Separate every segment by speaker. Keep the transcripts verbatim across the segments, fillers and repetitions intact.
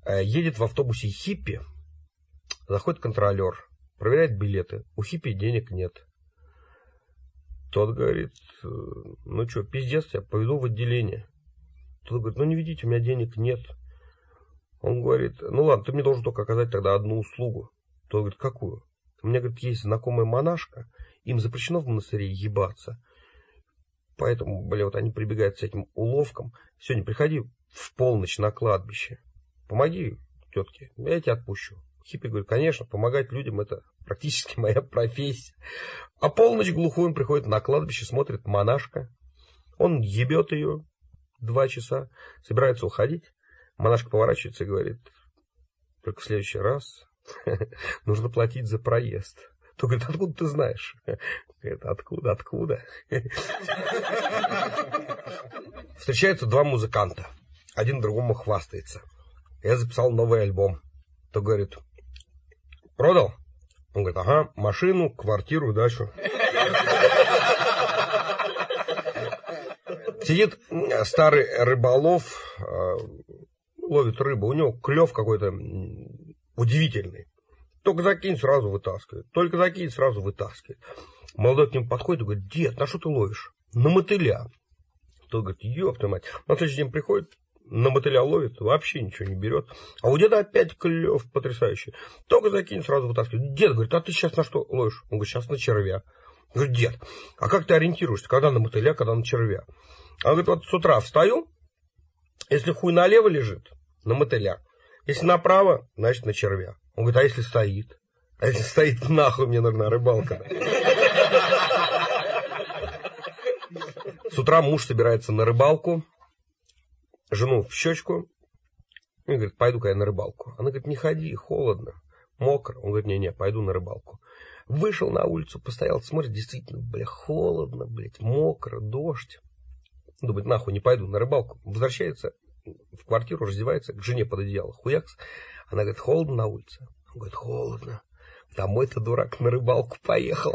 Speaker 1: Едет в автобусе хиппи, заходит контролер, проверяет билеты. У хиппи денег нет. Тот говорит, ну что, пиздец, я поведу в отделение. Тот говорит, ну не ведите, у меня денег нет. Он говорит, ну ладно, ты мне должен только оказать тогда одну услугу. Тот говорит, какую? У меня, говорит, есть знакомая монашка, им запрещено в монастыре ебаться. Поэтому, бля, вот они прибегают с этим уловком. Сегодня приходи в полночь на кладбище. Помоги тетке, я тебя отпущу. Хиппи говорит, конечно, помогать людям это практически моя профессия. А полночь глухой он приходит на кладбище, смотрит монашка. Он ебет ее два часа, собирается уходить. Монашка поворачивается и говорит, только в следующий раз нужно платить за проезд. То говорит, откуда ты знаешь? Говорит, откуда, откуда? Встречаются два музыканта. Один другому хвастается. Я записал новый альбом. То говорит, продал? Он говорит, ага, машину, квартиру, дачу. Сидит старый рыболов, ловит рыбу. У него клев какой-то удивительный. Только закинь, сразу вытаскивает. Только закинь, сразу вытаскивает. Молодой к нему подходит и говорит, дед, на что ты ловишь? На мотыля. Тот говорит, ёпта мать. На следующий день приходит, на мотыля ловит, вообще ничего не берет. А у деда опять клев потрясающий. Только закинь, сразу вытаскивает. Дед говорит, а ты сейчас на что ловишь? Он говорит, сейчас на червя. Он говорит, дед, а как ты ориентируешься, когда на мотыля, когда на червя? Он говорит, вот с утра встаю, если хуй налево лежит, на мотыля. Если направо, значит на червя. Он говорит, а если стоит? А если стоит, нахуй мне нужна рыбалка. С утра муж собирается на рыбалку, жену в щечку, и говорит, пойду-ка я на рыбалку. Она говорит, не ходи, холодно, мокро. Он говорит, не-не, пойду на рыбалку. Вышел на улицу, постоял, смотрит, действительно, бля, холодно, блядь, мокро, дождь. Думает, нахуй, не пойду на рыбалку. Возвращается в квартиру, раздевается, к жене под одеяло, хуякс. Она говорит, холодно на улице? Он говорит, холодно. Домой-то дурак на рыбалку поехал.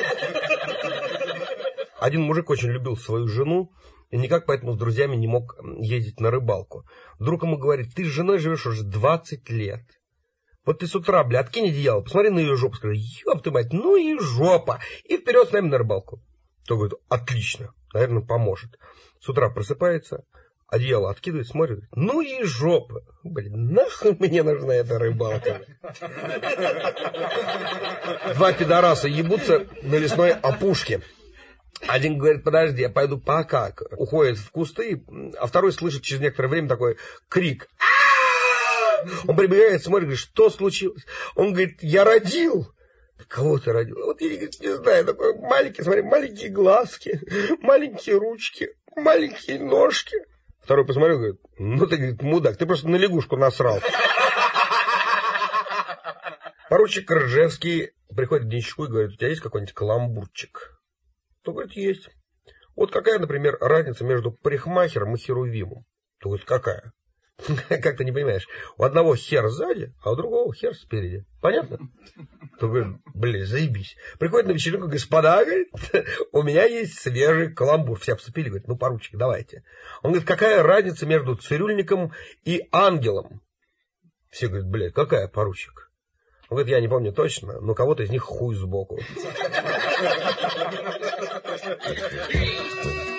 Speaker 1: Один мужик очень любил свою жену и никак поэтому с друзьями не мог ездить на рыбалку. Вдруг ему говорит, ты с женой живешь уже двадцать лет. Вот ты с утра, бля, откинь одеяло, посмотри на ее жопу, скажи, ёб ты мать, ну и жопа. И вперед с нами на рыбалку. То говорит, отлично, наверное, поможет. С утра просыпается, одеяло откидывает, смотрит, ну и жопа. Блин, нахуй мне нужна эта рыбалка. Два пидораса ебутся на лесной опушке. Один говорит, подожди, я пойду пока. Уходит в кусты, а второй слышит через некоторое время такой крик. Он прибегает, смотрит, говорит, что случилось? Он говорит, я родил. Кого ты родил? Вот я говорит, не знаю, такой маленький, смотри, маленькие глазки, маленькие ручки, маленькие ножки. Второй посмотрел, говорит, ну ты, говорит, мудак, ты просто на лягушку насрал. Поручик Ржевский приходит к денщику и говорит, у тебя есть какой-нибудь каламбурчик? То говорит, есть. Вот какая, например, разница между парикмахером и херувимом? То говорит, какая? Как ты не понимаешь? У одного хер сзади, а у другого хер спереди. Понятно? То говорит, блин, заебись. Приходит на вечеринку, господа, говорит, у меня есть свежий каламбур. Все обступили, говорит, ну, поручик, давайте. Он говорит, какая разница между цирюльником и ангелом? Все говорят, блядь, какая, поручик? Он говорит, я не помню точно, но кого-то из них хуй сбоку.